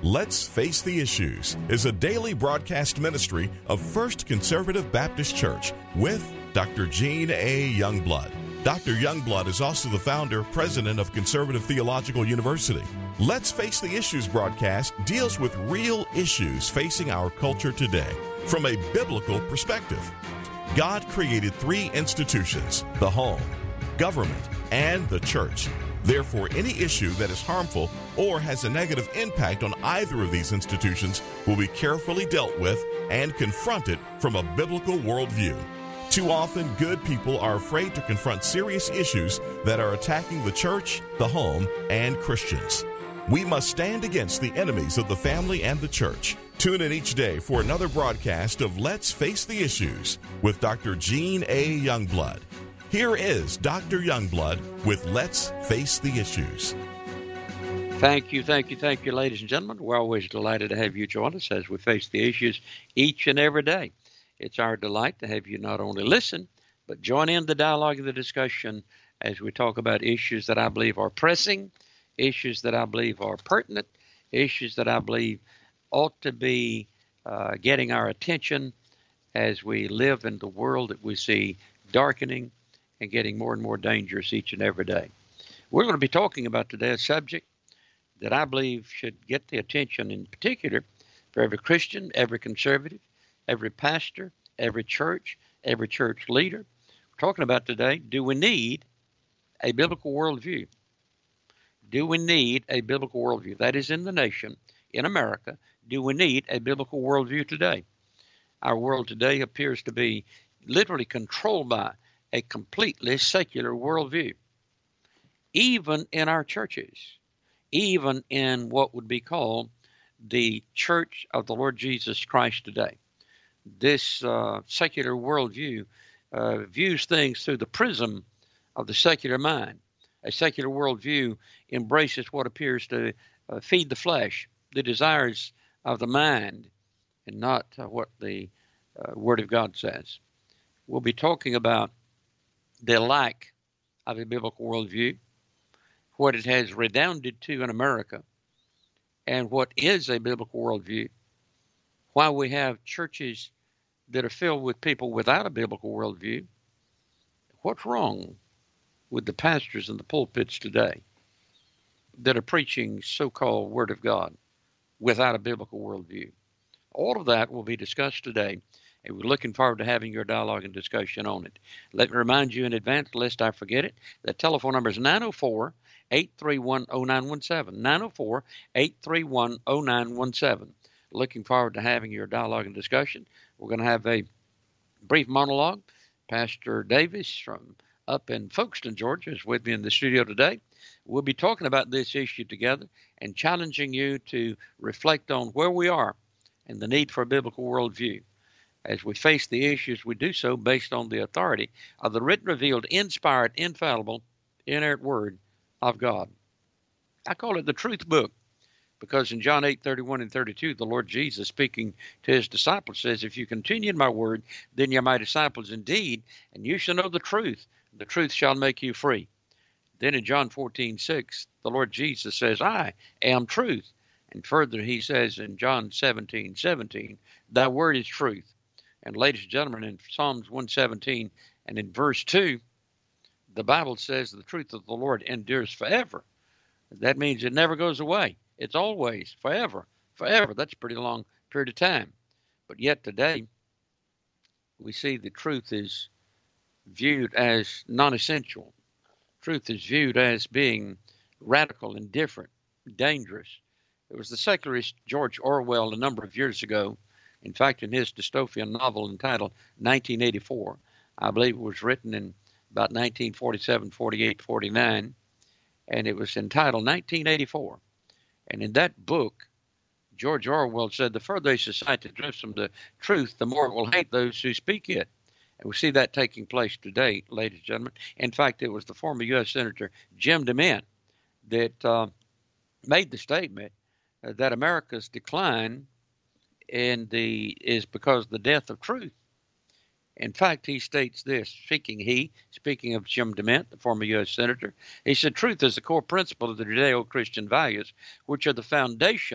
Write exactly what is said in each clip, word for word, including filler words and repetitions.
Let's Face the Issues is a daily broadcast ministry of First Conservative Baptist Church with Doctor Gene A. Youngblood. Doctor Youngblood is also the founder, president of Conservative Theological University. Let's Face the Issues broadcast deals with real issues facing our culture today from a biblical perspective. God created three institutions, the home, government, and the church. Therefore, any issue that is harmful or has a negative impact on either of these institutions will be carefully dealt with and confronted from a biblical worldview. Too often, good people are afraid to confront serious issues that are attacking the church, the home, and Christians. We must stand against the enemies of the family and the church. Tune in each day for another broadcast of Let's Face the Issues with Doctor Gene A. Youngblood. Here is Doctor Youngblood with Let's Face the Issues. Thank you, thank you, thank you, ladies and gentlemen. We're always delighted to have you join us as we face the issues each and every day. It's our delight to have you not only listen, but join in the dialogue and the discussion as we talk about issues that I believe are pressing, issues that I believe are pertinent, issues that I believe ought to be uh, getting our attention as we live in the world that we see darkening and getting more and more dangerous each and every day. We're going to be talking about today a subject that I believe should get the attention in particular for every Christian, every conservative, every pastor, every church, every church leader. We're talking about today, do we need a biblical worldview? Do we need a biblical worldview? That is in the nation, in America. Do we need a biblical worldview today? Our world today appears to be literally controlled by a completely secular worldview. Even in our churches, even in what would be called the Church of the Lord Jesus Christ today, this uh, secular worldview uh, views things through the prism of the secular mind. A secular worldview embraces what appears to uh, feed the flesh, the desires of the mind, and not uh, what the uh, Word of God says. We'll be talking about the lack of a biblical worldview, what it has redounded to in America, and what is a biblical worldview, why we have churches that are filled with people without a biblical worldview. What's wrong with the pastors in the pulpits today that are preaching so-called Word of God without a biblical worldview? All of that will be discussed today, and we're looking forward to having your dialogue and discussion on it. Let me remind you in advance, lest I forget it, the telephone number is nine oh four, eight three one, oh nine one seven, nine oh four, eight three one, oh nine one seven. Looking forward to having your dialogue and discussion. We're going to have a brief monologue. Pastor Davis from up in Folkestone, Georgia, is with me in the studio today. We'll be talking about this issue together and challenging you to reflect on where we are and the need for a biblical worldview. As we face the issues, we do so based on the authority of the written, revealed, inspired, infallible, inerrant Word of God. I call it the truth book because in John eight, thirty-one and thirty-two, the Lord Jesus speaking to his disciples says, if you continue in my word, then you're my disciples indeed, and you shall know the truth. The truth shall make you free. Then in John fourteen, six, the Lord Jesus says, I am truth. And further, he says in John seventeen, seventeen, thy word is truth. And ladies and gentlemen, in Psalms one seventeen and in verse two, the Bible says the truth of the Lord endures forever. That means it never goes away. It's always, forever, forever. That's a pretty long period of time. But yet today, we see the truth is viewed as non-essential. Truth is viewed as being radical, indifferent, dangerous. It was the secularist George Orwell a number of years ago. In fact, in his dystopian novel entitled nineteen eighty-four, I believe it was written in about nineteen forty-seven, forty-eight, forty-nine, and it was entitled nineteen eighty-four. And in that book, George Orwell said, the further a society drifts from the truth, the more it will hate those who speak it. And we see that taking place today, ladies and gentlemen. In fact, it was the former U S Senator Jim DeMint that uh, made the statement uh, that America's decline in the is because of the death of truth. In fact, he states this, speaking he, speaking of Jim DeMint, the former U S Senator, he said, truth is the core principle of the Judeo-Christian values, which are the foundation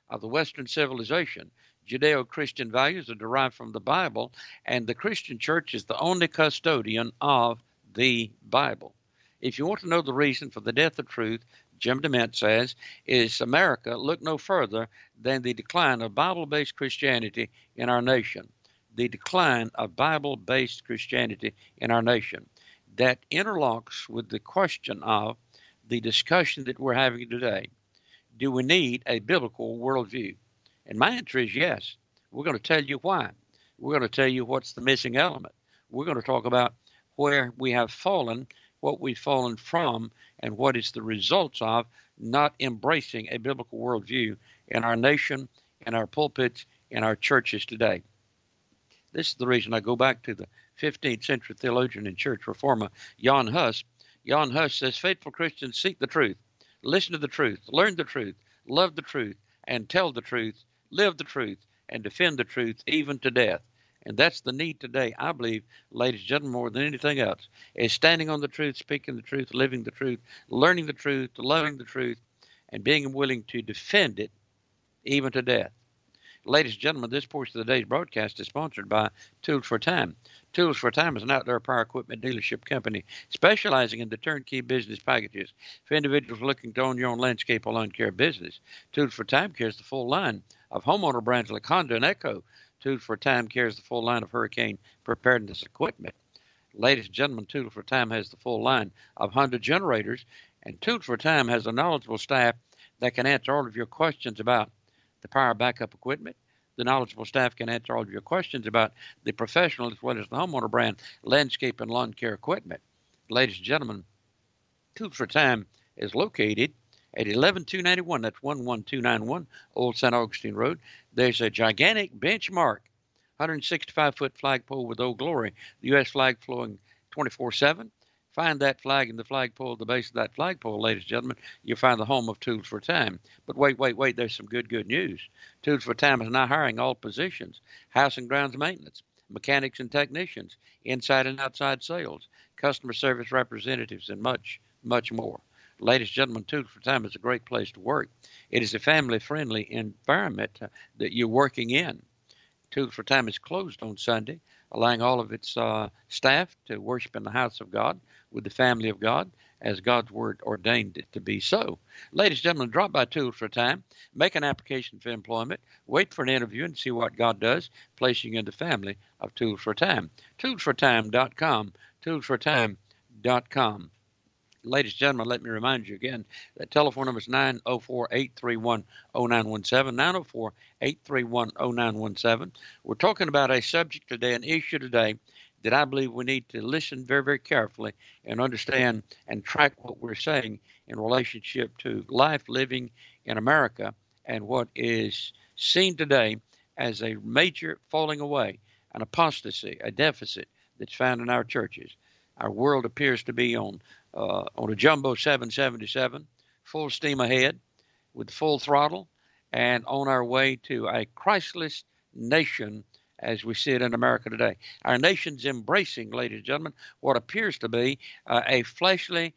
of the Western civilization. Judeo-Christian values are derived from the Bible, and the Christian church is the only custodian of the Bible. If you want to know the reason for the death of truth, Jim DeMint says, is America, look no further than the decline of Bible-based Christianity in our nation. The decline of Bible-based Christianity in our nation. That interlocks with the question of the discussion that we're having today. Do we need a biblical worldview? And my answer is yes. We're going to tell you why. We're going to tell you what's the missing element. We're going to talk about where we have fallen, what we've fallen from, and what is the results of not embracing a biblical worldview in our nation, in our pulpits, in our churches today. This is the reason I go back to the fifteenth century theologian and church reformer, Jan Hus. Jan Hus says, faithful Christians seek the truth, listen to the truth, learn the truth, love the truth, and tell the truth, live the truth, and defend the truth even to death. And that's the need today, I believe, ladies and gentlemen, more than anything else, is standing on the truth, speaking the truth, living the truth, learning the truth, loving the truth, and being willing to defend it even to death. Ladies and gentlemen, this portion of the day's broadcast is sponsored by Tools for Time. Tools for Time is an outdoor power equipment dealership company specializing in the turnkey business packages for individuals looking to own your own landscape or lawn care business. Tools for Time carries the full line of homeowner brands like Honda and Echo. Tools for Time carries the full line of hurricane preparedness equipment. Ladies and gentlemen, Tools for Time has the full line of Honda generators, and Tools for Time has a knowledgeable staff that can answer all of your questions about the power backup equipment. The knowledgeable staff can answer all of your questions about the professional as well as the homeowner brand landscape and lawn care equipment. Ladies and gentlemen, Tools for Time is located at eleven two ninety-one, that's one one two nine one Old Saint Augustine Road. There's a gigantic benchmark, one hundred sixty-five foot flagpole with Old Glory, the U S flag flowing twenty-four seven. Find that flag in the flagpole, at the base of that flagpole, ladies and gentlemen, you'll find the home of Tools for Time. But wait, wait, wait, there's some good, good news. Tools for Time is now hiring all positions, house and grounds maintenance, mechanics and technicians, inside and outside sales, customer service representatives, and much, much more. Ladies and gentlemen, Tools for Time is a great place to work. It is a family-friendly environment uh, that you're working in. Tools for Time is closed on Sunday, allowing all of its uh, staff to worship in the house of God with the family of God as God's Word ordained it to be so. Ladies and gentlemen, drop by Tools for Time, make an application for employment, wait for an interview and see what God does, placing you in the family of Tools for Time. tools for time dot com, tools for time dot com. Ladies and gentlemen, let me remind you again, that telephone number is nine oh four, eight three one, oh nine one seven, nine oh four, eight three one, oh nine one seven. We're talking about a subject today, an issue today, that I believe we need to listen very, very carefully and understand and track what we're saying in relationship to life living in America and what is seen today as a major falling away, an apostasy, a deficit that's found in our churches. Our world appears to be on uh, on a jumbo seven seventy-seven, full steam ahead, with full throttle, and on our way to a Christless nation as we see it in America today. Our nation's embracing, ladies and gentlemen, what appears to be uh, a fleshly,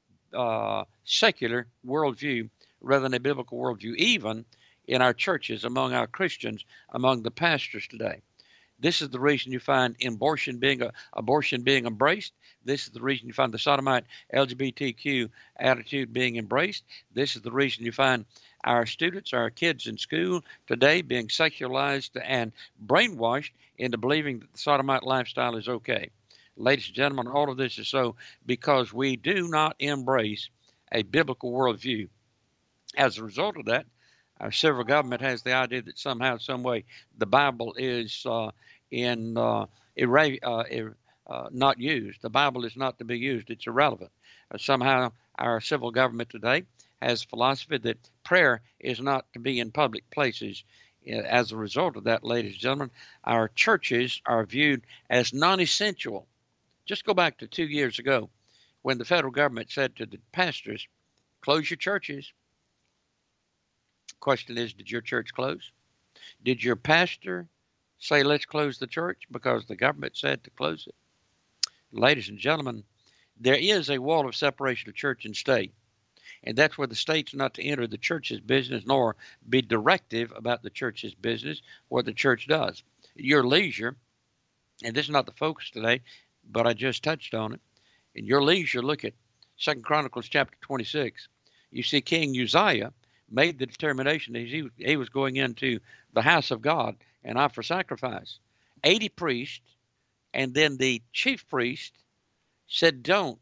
uh, secular worldview rather than a biblical worldview, even in our churches, among our Christians, among the pastors today. This is the reason you find abortion being uh, abortion being embraced. This is the reason you find the sodomite L G B T Q attitude being embraced. This is the reason you find our students, our kids in school today being sexualized and brainwashed into believing that the sodomite lifestyle is okay. Ladies and gentlemen, all of this is so because we do not embrace a biblical worldview. As a result of that, our civil government has the idea that somehow, some way, the Bible is uh, in uh, irre- uh, ir- uh, not used. The Bible is not to be used. It's irrelevant. Uh, somehow, our civil government today has philosophy that prayer is not to be in public places. As a result of that, ladies and gentlemen, our churches are viewed as non-essential. Just go back to two years ago when the federal government said to the pastors, close your churches. Question is, did your church close? Did your pastor say, let's close the church because the government said to close it? Ladies and gentlemen, there is a wall of separation of church and state. And that's where the state's not to enter the church's business nor be directive about the church's business, what the church does. Your leisure, and this is not the focus today, but I just touched on it. In your leisure, look at Second Chronicles chapter twenty-six. You see King Uzziah made the determination that he, he was going into the house of God and offer sacrifice. eighty priests, and then the chief priest said, don't.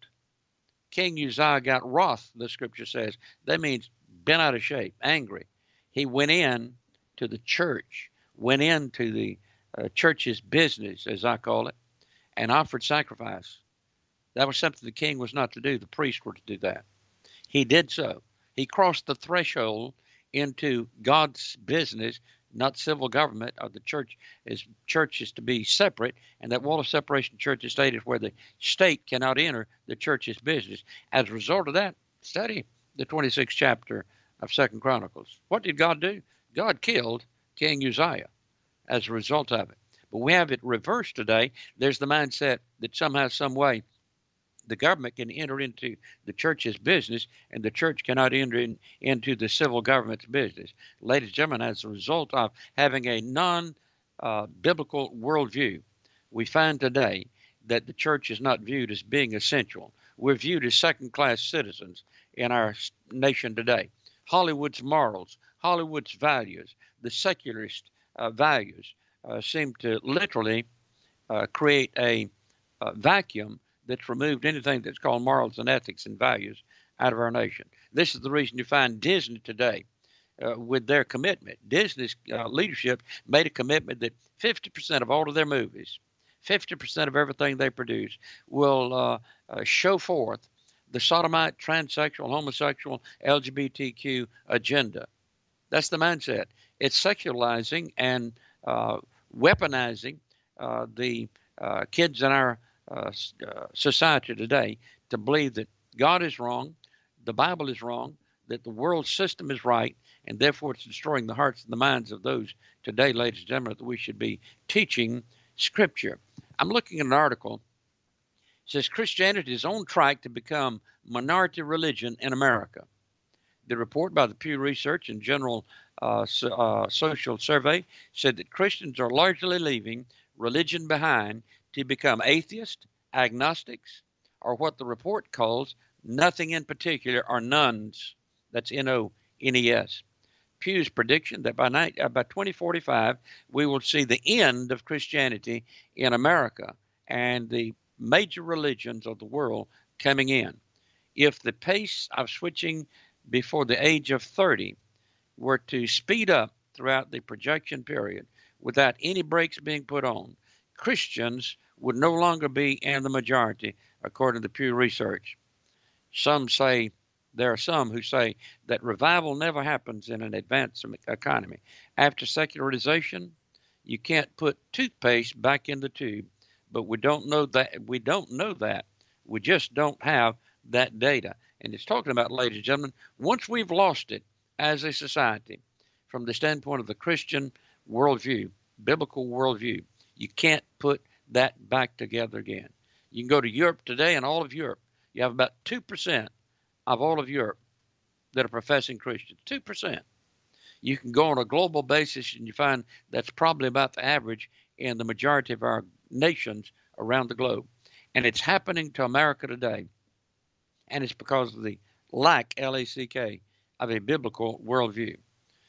King Uzziah got wroth, the scripture says. That means bent out of shape, angry. He went in to the church, went into the uh, church's business, as I call it, and offered sacrifice. That was something the king was not to do. The priests were to do that. He did so. He crossed the threshold into God's business, not civil government. Or the church is church is to be separate, and that wall of separation, church and state, is where the state cannot enter the church's business. As a result of that, study the twenty-sixth chapter of Second Chronicles. What did God do? God killed King Uzziah as a result of it. But we have it reversed today. There's the mindset that somehow, some way, the government can enter into the church's business, and the church cannot enter in, into the civil government's business. Ladies and gentlemen, as a result of having a non-biblical uh, worldview, we find today that the church is not viewed as being essential. We're viewed as second-class citizens in our nation today. Hollywood's morals, Hollywood's values, the secularist uh, values uh, seem to literally uh, create a, a vacuum that's removed anything that's called morals and ethics and values out of our nation. This is the reason you find Disney today uh, with their commitment. Disney's uh, leadership made a commitment that fifty percent of all of their movies, fifty percent of everything they produce will uh, uh, show forth the sodomite, transsexual, homosexual, L G B T Q agenda. That's the mindset. It's secularizing and uh, weaponizing uh, the uh, kids in our Uh, uh, society today to believe that God is wrong, the Bible is wrong, that the world system is right, and therefore it's destroying the hearts and the minds of those today, ladies and gentlemen, that we should be teaching Scripture. I'm looking at an article. It says Christianity is on track to become minority religion in America. The report by the Pew Research and General uh, so, uh, Social Survey said that Christians are largely leaving religion behind to become atheists, agnostics, or what the report calls nothing in particular, or nones. That's N O N E S. Pew's prediction that by, night, uh, by twenty forty-five, we will see the end of Christianity in America and the major religions of the world coming in. If the pace of switching before the age of thirty were to speed up throughout the projection period without any brakes being put on, Christians would no longer be in the majority, according to Pew Research. Some say, there are some who say that revival never happens in an advanced economy. After secularization, you can't put toothpaste back in the tube, but we don't know that. We don't know that. We just don't have that data. And it's talking about, ladies and gentlemen, once we've lost it as a society, from the standpoint of the Christian worldview, biblical worldview, you can't put that back together again. You can go to Europe today, and all of Europe, you have about two percent of all of Europe that are professing Christians. two percent. You can go on a global basis, and you find that's probably about the average in the majority of our nations around the globe. And it's happening to America today. And it's because of the lack, L A C K, of a biblical worldview.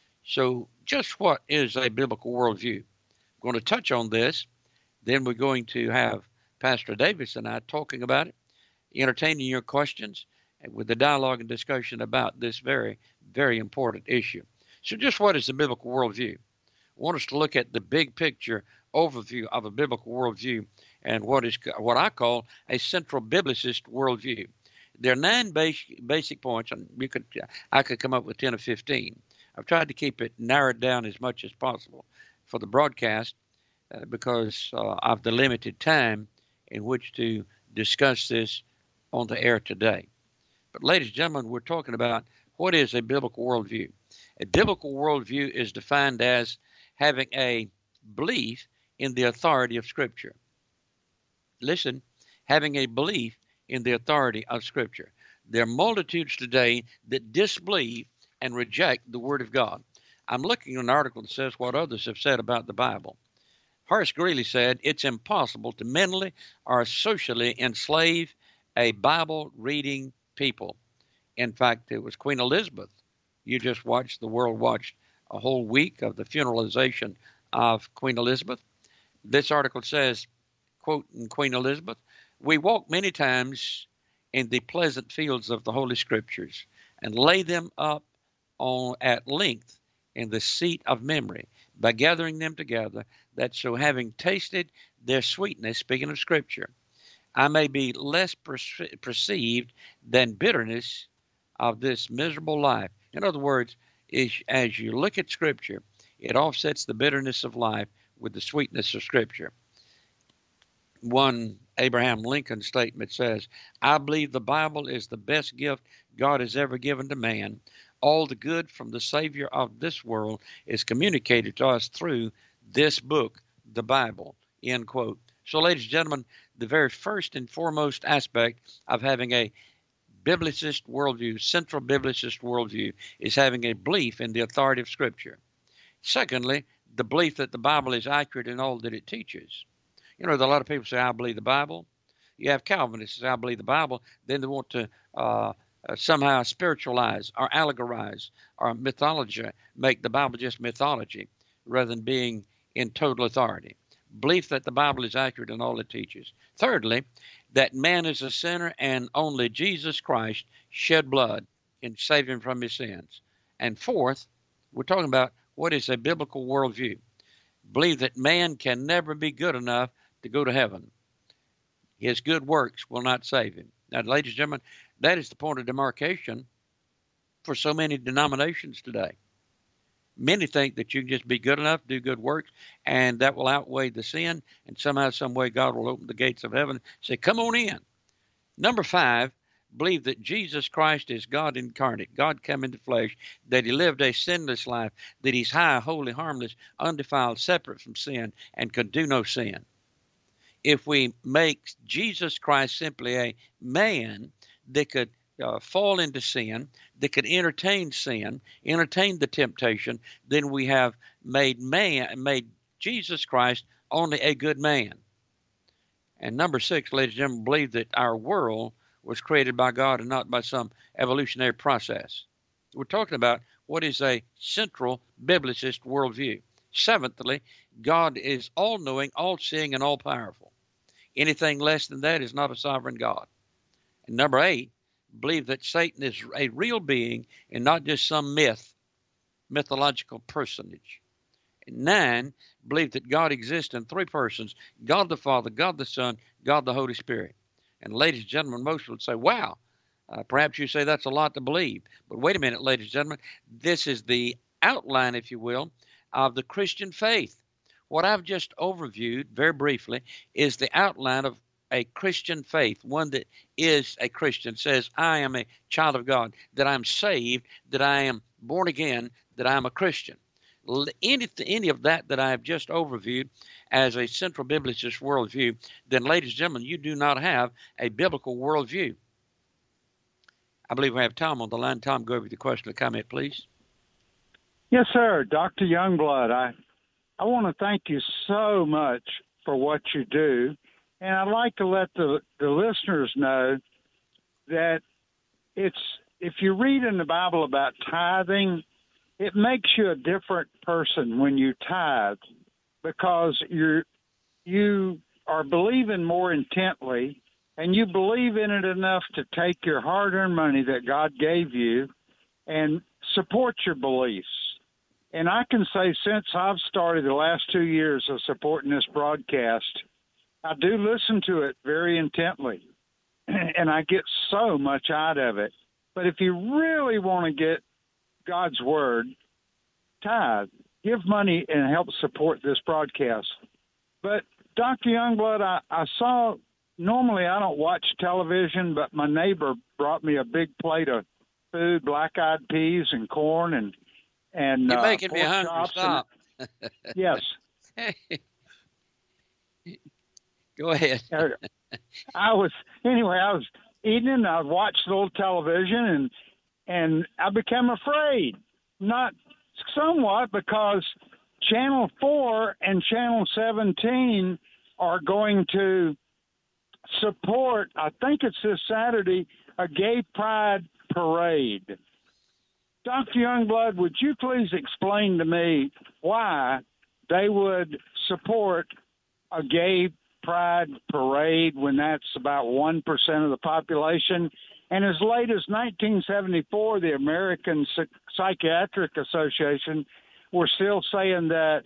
So just what is a biblical worldview? I'm going to touch on this. Then we're going to have Pastor Davis and I talking about it, entertaining your questions, and with the dialogue and discussion about this very, very important issue. So just what is a biblical worldview? I want us to look at the big picture overview of a biblical worldview and what is what I call a central biblicist worldview. There are nine basic, basic points, and you could I could come up with ten or fifteen. I've tried to keep it narrowed down as much as possible for the broadcast, Uh, because uh, of the limited time in which to discuss this on the air today. But ladies and gentlemen, we're talking about what is a biblical worldview. A biblical worldview is defined as having a belief in the authority of Scripture. Listen, having a belief in the authority of Scripture. There are multitudes today that disbelieve and reject the Word of God. I'm looking at an article that says what others have said about the Bible. Horace Greeley said, it's impossible to mentally or socially enslave a Bible-reading people. In fact, it was Queen Elizabeth. You just watched, the world watched a whole week of the funeralization of Queen Elizabeth. This article says, quoting Queen Elizabeth, we walk many times in the pleasant fields of the Holy Scriptures and lay them up on at length in the seat of memory by gathering them together, that so having tasted their sweetness, speaking of Scripture, I may be less perce- perceived than bitterness of this miserable life. In other words, is, as you look at Scripture, it offsets the bitterness of life with the sweetness of Scripture. One Abraham Lincoln statement says, I believe the Bible is the best gift God has ever given to man. All the good from the Savior of this world is communicated to us through this book, the Bible, end quote. So, ladies and gentlemen, the very first and foremost aspect of having a biblicist worldview, central biblicist worldview, is having a belief in the authority of Scripture. Secondly, the belief that the Bible is accurate in all that it teaches. You know, a lot of people say, I believe the Bible. You have Calvinists say, I believe the Bible. Then they want to uh, uh, somehow spiritualize or allegorize or mythology, make the Bible just mythology rather than being in total authority. Belief that the Bible is accurate in all it teaches. Thirdly, that man is a sinner and only Jesus Christ shed blood and saved him from his sins. And fourth, we're talking about what is a biblical worldview. Believe that man can never be good enough to go to heaven. His good works will not save him. Now, ladies and gentlemen, that is the point of demarcation for so many denominations today. Many think that you can just be good enough, do good works, and that will outweigh the sin, and somehow, some way, God will open the gates of heaven and say, come on in. Number five, believe that Jesus Christ is God incarnate, God come into flesh, that he lived a sinless life, that he's high, holy, harmless, undefiled, separate from sin, and could do no sin. If we make Jesus Christ simply a man that could uh, fall into sin, that could entertain sin, entertain the temptation, then we have made man, made Jesus Christ only a good man. And number six, ladies and gentlemen, believe that our world was created by God and not by some evolutionary process. We're talking about what is a central biblicist worldview. Seventhly, God is all-knowing, all-seeing, and all-powerful. Anything less than that is not a sovereign God. And number eight, believe that Satan is a real being and not just some myth, mythological personage. And nine, believe that God exists in three persons, God the Father, God the Son, God the Holy Spirit. And ladies and gentlemen, most would say, wow, uh, perhaps you say that's a lot to believe. But wait a minute, ladies and gentlemen, this is the outline, if you will, of the Christian faith. What I've just overviewed very briefly is the outline of a Christian faith, one that is a Christian, says, I am a child of God, that I'm saved, that I am born again, that I am a Christian. Any, any of that that I have just overviewed as a central biblicist worldview, then, ladies and gentlemen, you do not have a biblical worldview. I believe we have Tom on the line. Tom, go over with the question or comment, please. Yes, sir. Doctor Youngblood, I, I want to thank you so much for what you do. And I'd like to let the, the listeners know that it's if you read in the Bible about tithing, it makes you a different person when you tithe because you're, you are believing more intently and you believe in it enough to take your hard-earned money that God gave you and support your beliefs. And I can say since I've started the last two years of supporting this broadcast, I do listen to it very intently, and I get so much out of it. But if you really want to get God's word, tithe, give money, and help support this broadcast. But Doctor Youngblood, I, I saw, normally I don't watch television, but my neighbor brought me a big plate of food, black-eyed peas and corn and and You're uh, making me pork hungry. chops. Stop. And, yes. Go ahead. I was anyway. I was evening. I'd watch a little television, and and I became afraid. Not somewhat, because Channel four and Channel seventeen are going to support, I think it's this Saturday, a gay pride parade. Doctor Youngblood, would you please explain to me why they would support a gay pride parade when that's about one percent of the population? And as late as nineteen seventy-four, the American Psychiatric Association were still saying that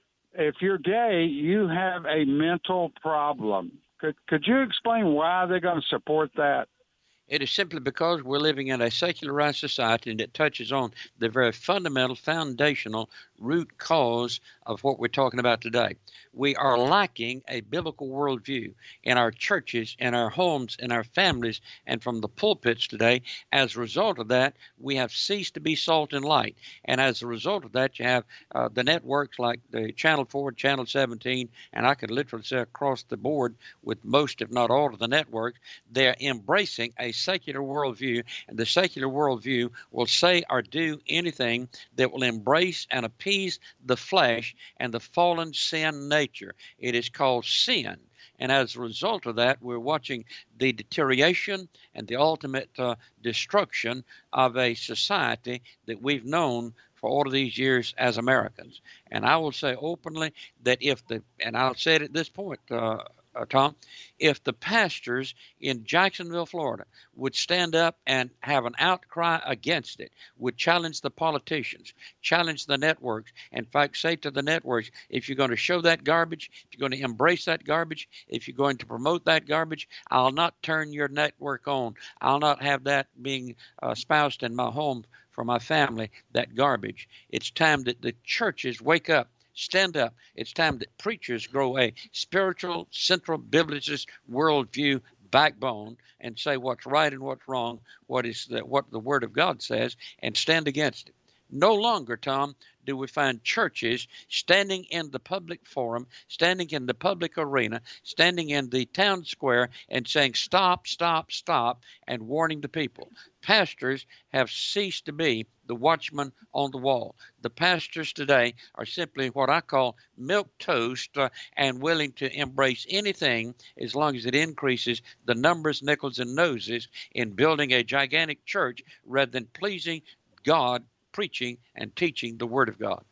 if you're gay, you have a mental problem. Could could you explain why they're going to support that? It is simply because we're living in a secularized society, and it touches on the very fundamental, foundational root cause of what we're talking about today. We are lacking a biblical worldview in our churches, in our homes, in our families, and from the pulpits today. As a result of that, we have ceased to be salt and light. And as a result of that, you have uh, the networks like the Channel four, Channel seventeen, and I could literally say across the board with most, if not all, of the networks, they're embracing a secular worldview, and the secular worldview will say or do anything that will embrace and appease the flesh and the fallen sin nature. It is called sin. And as a result of that, we're watching the deterioration and the ultimate uh, destruction of a society that we've known for all of these years as Americans. And I will say openly that if the, and I'll say it at this point, uh, Uh, Tom, if the pastors in Jacksonville, Florida, would stand up and have an outcry against it, would challenge the politicians, challenge the networks, in fact, say to the networks, if you're going to show that garbage, if you're going to embrace that garbage, if you're going to promote that garbage, I'll not turn your network on. I'll not have that being uh, espoused in my home for my family, that garbage. It's time that the churches wake up. Stand up. It's time that preachers grow a spiritual, central, biblicist worldview backbone and say what's right and what's wrong, what is the, what the Word of God says, and stand against it. No longer, Tom, do we find churches standing in the public forum, standing in the public arena, standing in the town square and saying stop, stop, stop, and warning the people. Pastors have ceased to be the watchman on the wall. The pastors today are simply what I call milk toast uh, and willing to embrace anything as long as it increases the numbers, nickels, and noses in building a gigantic church rather than pleasing God, preaching and teaching the Word of God.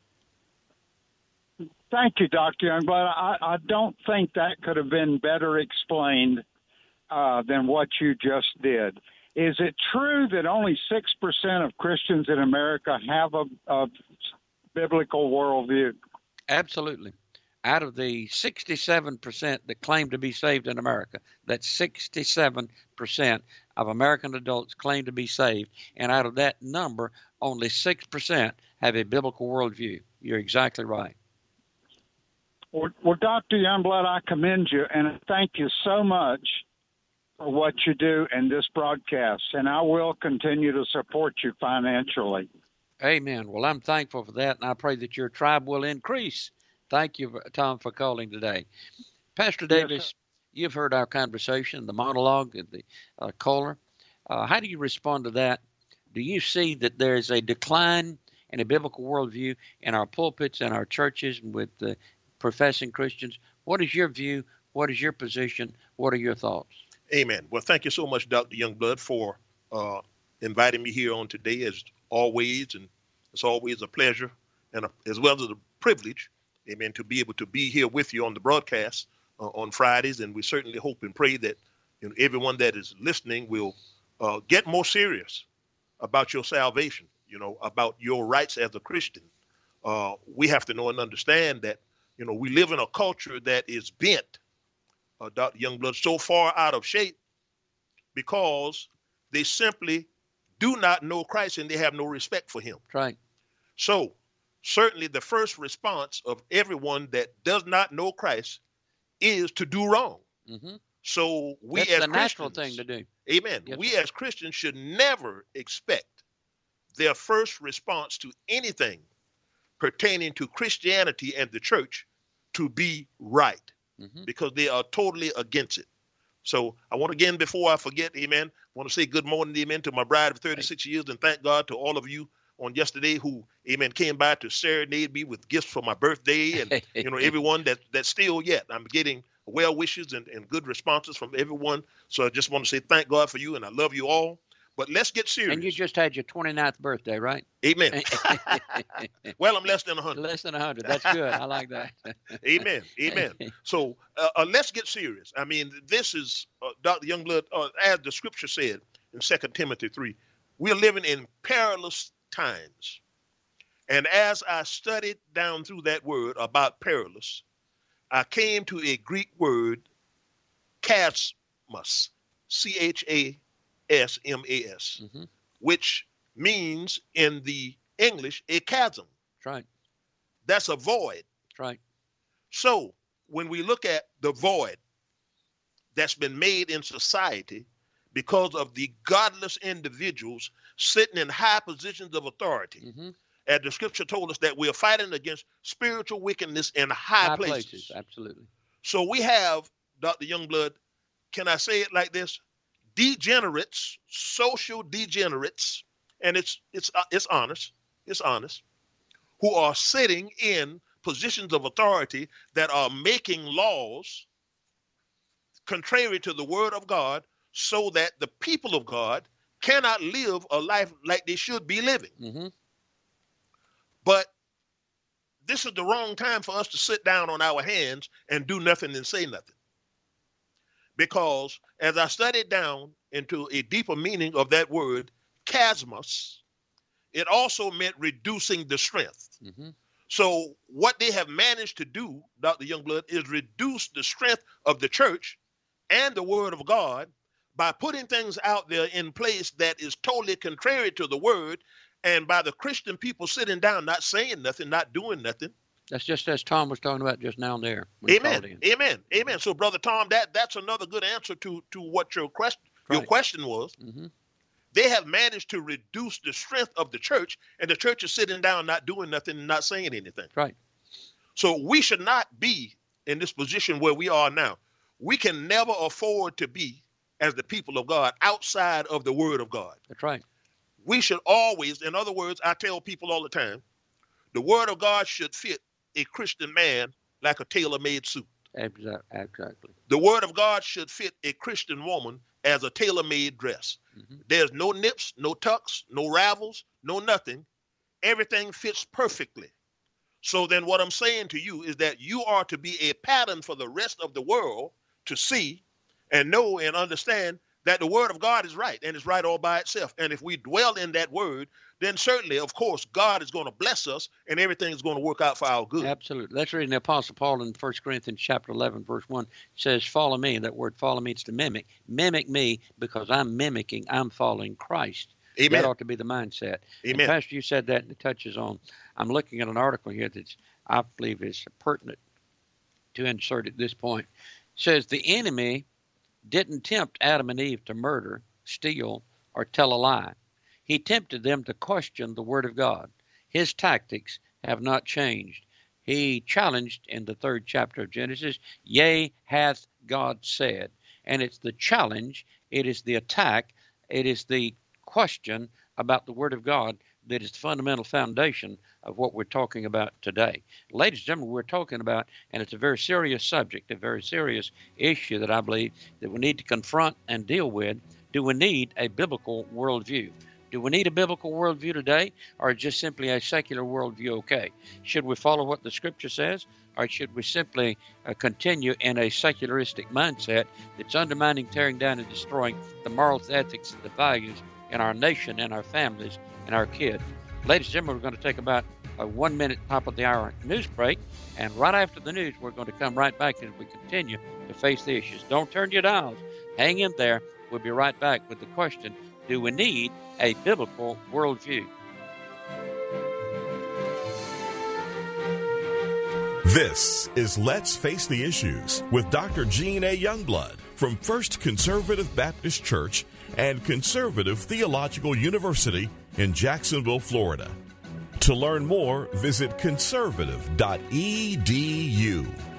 Thank you, Doctor Youngblood. I, I don't think that could have been better explained uh, than what you just did. Is it true that only six percent of Christians in America have a, a biblical worldview? Absolutely. Out of the sixty-seven percent that claim to be saved in America, that's sixty-seven percent of American adults claim to be saved. And out of that number, only six percent have a biblical worldview. You're exactly right. Well, well, Doctor Youngblood, I commend you, and I thank you so much for what you do in this broadcast, and I will continue to support you financially. Amen. Well, I'm thankful for that, and I pray that your tribe will increase. Thank you, Tom, for calling today. Pastor Davis, yes, you've heard our conversation, the monologue, and the uh, caller. Uh, how do you respond to that? Do you see that there is a decline in a biblical worldview in our pulpits and our churches with uh, professing Christians? What is your view? What is your position? What are your thoughts? Amen. Well, thank you so much, Doctor Youngblood, for uh, inviting me here on today, as always. And it's always a pleasure and a, as well as a privilege, amen, to be able to be here with you on the broadcast uh, on Fridays. And we certainly hope and pray that, you know, everyone that is listening will uh, get more serious about your salvation, you know, about your rights as a Christian. Uh, we have to know and understand that, you know, we live in a culture that is bent, uh, Doctor Youngblood, so far out of shape because they simply do not know Christ and they have no respect for him. Right. So certainly the first response of everyone that does not know Christ is to do wrong. Mm-hmm. So we That's as the Christians, natural thing to do. Amen. Yes, we sir. as Christians should never expect their first response to anything pertaining to Christianity and the church to be right, mm-hmm. because they are totally against it. So I want again, before I forget, amen, I want to say good morning, amen, to my bride of thirty-six years, and thank God to all of you on yesterday who, amen, came by to serenade me with gifts for my birthday, and, you know, everyone that, that's still yet. I'm getting well wishes and, and good responses from everyone. So I just want to say thank God for you, and I love you all. But let's get serious. And you just had your twenty-ninth birthday, right? Amen. Well, I'm less than one hundred. Less than one hundred. That's good. I like that. Amen. Amen. So uh, uh, let's get serious. I mean, this is, uh, Doctor Youngblood, uh, as the scripture said in Second Timothy three, we are living in perilous times. And as I studied down through that word about perilous, I came to a Greek word, chasmos, C H A S M A S, mm-hmm. which means in the English a chasm. That's right. That's a void. That's right. So when we look at the void that's been made in society because of the godless individuals sitting in high positions of authority, mm-hmm. as the scripture told us that we are fighting against spiritual wickedness in high, high places. places. Absolutely. So we have, Doctor Youngblood, can I say it like this? Degenerates, social degenerates, and it's it's uh, it's honest, it's honest, who are sitting in positions of authority that are making laws contrary to the word of God, so that the people of God cannot live a life like they should be living. Mm-hmm. But this is the wrong time for us to sit down on our hands and do nothing and say nothing. Because as I studied down into a deeper meaning of that word, chasmos, it also meant reducing the strength. Mm-hmm. So what they have managed to do, Doctor Youngblood, is reduce the strength of the church and the word of God by putting things out there in place that is totally contrary to the word, and by the Christian people sitting down, not saying nothing, not doing nothing. That's just as Tom was talking about just now and there. Amen. Amen. Amen. So, Brother Tom, that, that's another good answer to, to what your question, right. your question was. Mm-hmm. They have managed to reduce the strength of the church, and the church is sitting down, not doing nothing, and not saying anything. Right. So we should not be in this position where we are now. We can never afford to be, as the people of God, outside of the word of God. That's right. We should always, in other words, I tell people all the time, the word of God should fit a Christian man like a tailor-made suit. Exactly. The word of God should fit a Christian woman as a tailor-made dress. Mm-hmm. There's no nips, no tucks, no ravels, no nothing. Everything fits perfectly. So then what I'm saying to you is that you are to be a pattern for the rest of the world to see and know and understand that the word of God is right, and it's right all by itself. And if we dwell in that word, then certainly, of course, God is going to bless us, and everything is going to work out for our good. Absolutely. Let's read the Apostle Paul in First Corinthians chapter eleven, verse one. It says, follow me. That word follow means to mimic. Mimic me because I'm mimicking, I'm following Christ. Amen. That ought to be the mindset. Amen. And Pastor, you said that, and it touches on, I'm looking at an article here that I believe is pertinent to insert at this point. It says, the enemy didn't tempt Adam and Eve to murder, steal, or tell a lie. He tempted them to question the word of God. His tactics have not changed. He challenged in the third chapter of Genesis, yea, hath God said. And it's the challenge, it is the attack, it is the question about the word of God that is the fundamental foundation of what we're talking about today. Ladies and gentlemen, we're talking about, and it's a very serious subject, a very serious issue that I believe that we need to confront and deal with. Do we need a biblical worldview? Do we need a biblical worldview today, or just simply a secular worldview okay? Should we follow what the Scripture says, or should we simply uh, continue in a secularistic mindset that's undermining, tearing down, and destroying the morals, the ethics, and the values in our nation, and our families, and our kids? Ladies and gentlemen, we're going to take about a one-minute top-of-the-hour news break, and right after the news, we're going to come right back as we continue to face the issues. Don't turn your dials. Hang in there. We'll be right back with the question, do we need a biblical worldview? This is Let's Face the Issues with Doctor Gene A. Youngblood from First Conservative Baptist Church and Conservative Theological University in Jacksonville, Florida. To learn more, visit conservative dot e d u.